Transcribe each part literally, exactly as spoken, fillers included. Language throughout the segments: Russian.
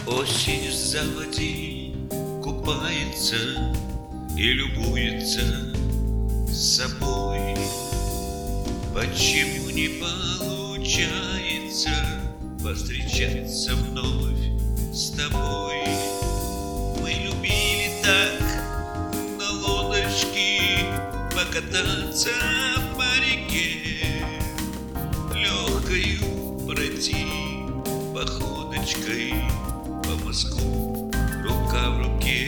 Осень в заводе купается и любуется собой. Почему не получается повстречаться вновь с тобой? Мы любили так на лодочке покататься по реке, легкою пройти походочкой по Москву, рука в руке.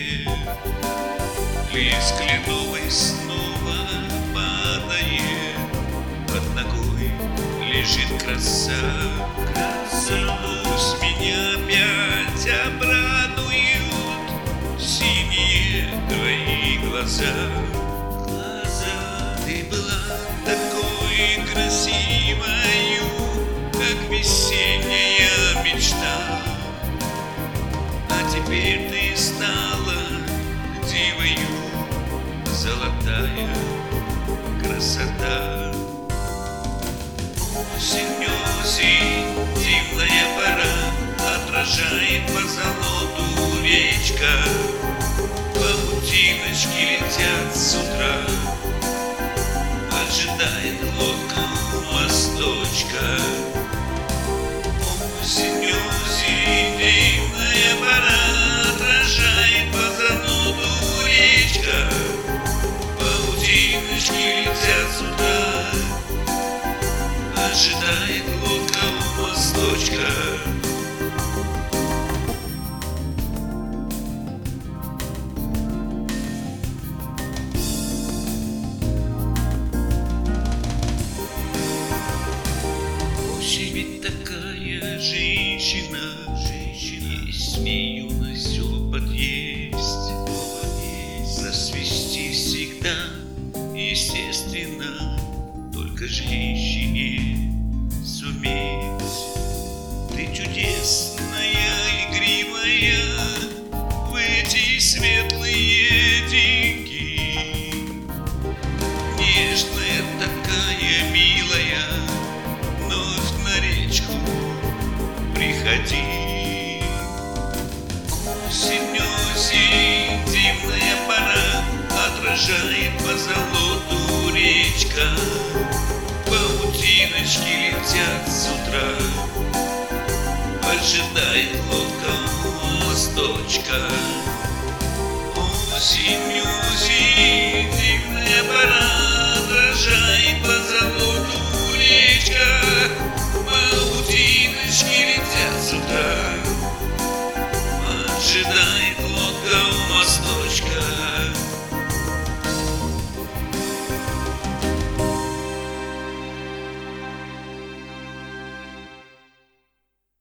Лист кленовый снова падает, под ногой лежит краса. Пусть меня опять обрадуют синие твои глаза. Ты была такой красивою, как весенняя мечта, а теперь ты стала дивою, золотая красота. Осень, осень, дивная пора, отражает по золоту речка. Паутиночки летят с утра, ожидает лодка у мосточка. Осень, осень, дивная пора, отражает по золоту речка. Паутиночки летят с утра, ожидает лодка у мосточка. Осень ведь такая женщина, женщина, есть в ней юность, опыт есть. Засвести всегда естественно, только женщине суметь. Ты чудесная, игривая в эти светлые деньги, нежная такая, милая, вновь на речку приходи. Осень, осень, дивная пора, отражает по золоту речка. Паутиночки летят с утра, ожидает лодка у мосточка. Осень, осень,